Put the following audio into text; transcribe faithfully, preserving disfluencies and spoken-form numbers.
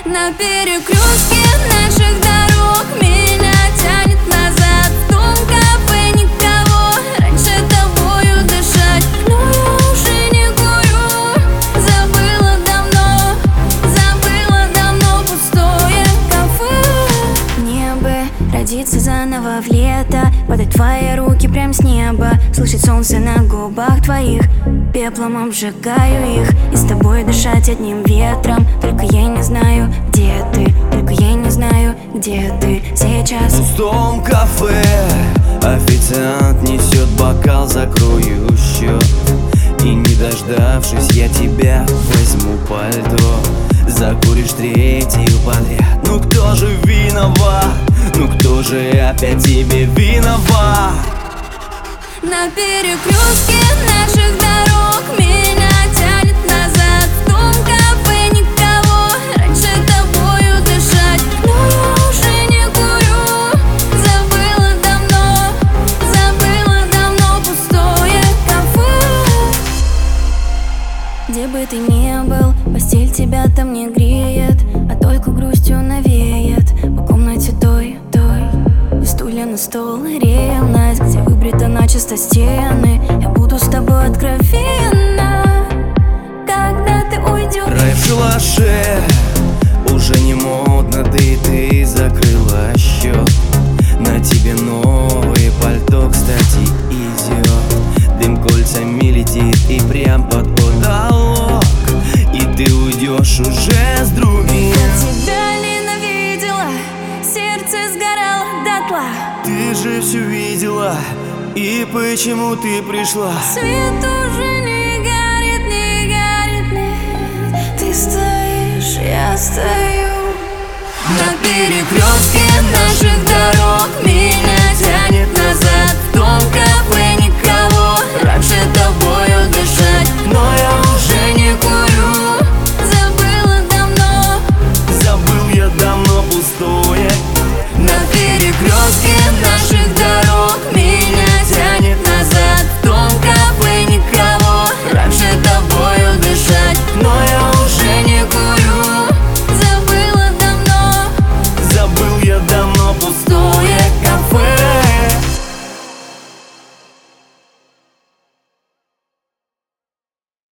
На перекрестке наших дорог меня тянет назад. В том кафе никого, раньше тобою дышать. Но я уже не курю, забыла давно, забыла давно пустое кафе. Мне бы родиться заново в лето, подать твои руки прям с неба, слышать солнце на губах твоих, пеплом обжигаю их, и с тобой дышать одним ветром. Только я не знаю, где ты, только я не знаю, где ты сейчас. В пустом кафе официант несет бокал, закрою счет. И не дождавшись, я тебя возьму пальто, закуришь третью подряд. Ну кто же виноват? Ну кто же опять тебе виноват? На перекрестке наших дорог меня тянет назад. В том кафе никого, раньше тобою дышать. Но я уже не курю, забыла давно, забыла давно пустое кафе. Где бы ты ни был, постель тебя там не греет, а только грустью навеет по комнате той, той. И стулья на стол, ревность, где выбрита начисто стены. Я буду с тобой откровенна, когда ты уйдешь. Рай в шалаше уже не модно, да и ты закрыла счет. На тебе новое пальто, кстати, идет. Дым кольцами летит и прям под потолок, и ты уйдешь уже с другим. Я тебя ненавидела, сердце сгорало дотла. Ты же все видела, и почему ты пришла? Свет уже